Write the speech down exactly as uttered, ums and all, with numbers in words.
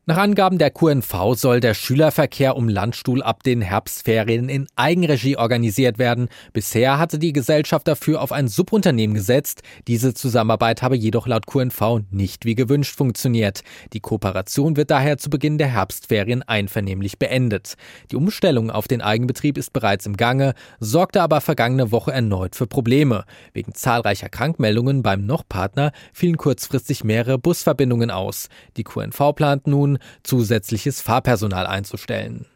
Nach Angaben der Q N V soll der Schülerverkehr um Landstuhl ab den Herbstferien in Eigenregie organisiert werden. Bisher hatte die Gesellschaft dafür auf ein Subunternehmen gesetzt. Diese Zusammenarbeit habe jedoch laut Q N V nicht wie gewünscht funktioniert. Die Kooperation wird daher zu Beginn der Herbstferien einvernehmlich beendet. Die Umstellung auf den Eigenbetrieb ist bereits im Gange, sorgte aber vergangene Woche erneut für Probleme. Wegen zahlreicher Krankmeldungen beim Noch-Partner fielen kurzfristig mehrere Busverbindungen aus. Die Q N V plant nun, zusätzliches Fahrpersonal einzustellen.